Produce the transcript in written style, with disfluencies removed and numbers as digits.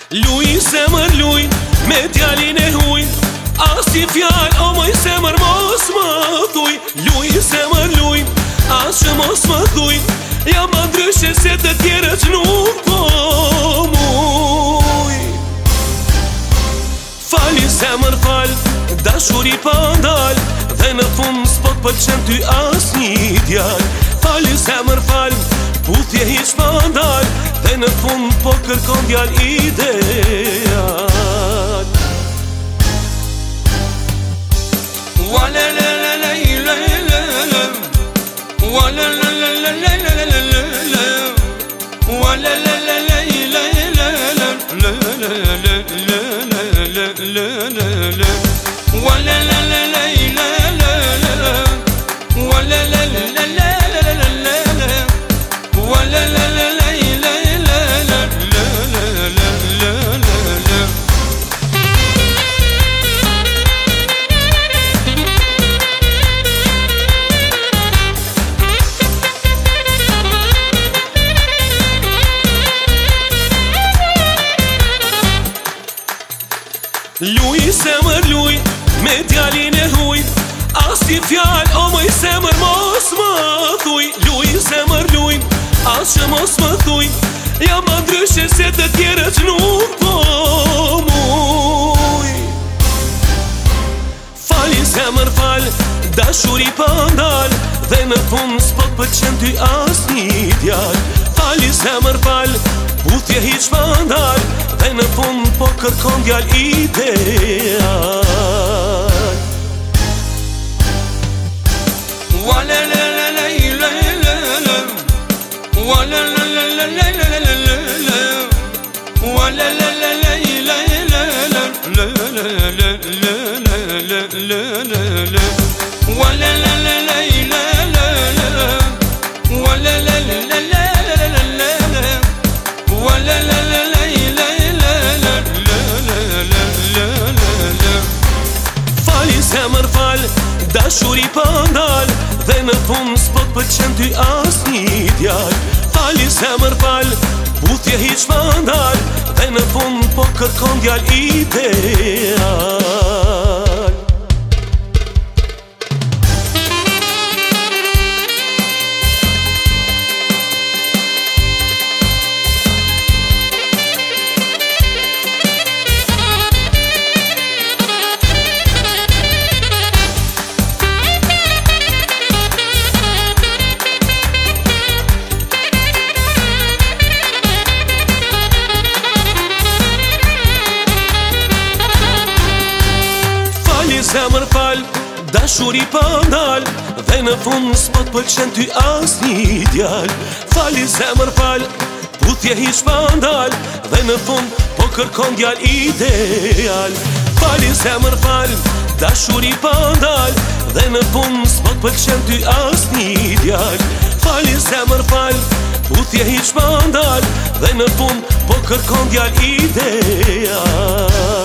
Luj zemër luj, me djalin e huj, as i fjall, o moj zemër mos më thuj. Luj zemër luj, as që mos më thuj, jam ma ndryshe se të tjerët nuk po muj. Fali zemër fal, dashuri pa ndal, dhe në fund s'po t'pëlqen ty as një djal. Fali zemër fal, puthje hiq pa ndal, dhe në fund po kërkon djal ideal. Luj zemër luj, me djalin e huj, as i fjall, o moj zemër mos më thuj. Luj zemër luj, as që mos më thuj, jam ma ndryshe se të tjerët nuk po muj. Fali zemër fal, dashuri pa ndal, dhe në fund s'po t'pëlqen ty as një djal. Fali zemër fal, puthje hiq pa ndal, dhe në fund po kërkon djal ideal. Fali zemër fal, dashuri pa ndal, dhe në fund s'po t'pëlqen ty as një djal. Fali zemër fal, puthje hiq pa ndal, dhe në fund po kërkon djal ideal. Zemër fal, dashuri pa ndal, dhe në fund s'po t'pëlqen ty as një djal. Fali zemër fal, puthje hiq pa ndal, dhe në fund po kërkon djal ideal. Fali zemër fal, dashuri pa ndal, dhe në fund s'po t'pëlqen ty as një djal. Fali zemër fal, puthje hiq pa ndal, dhe në fund po kërkon djal ideal.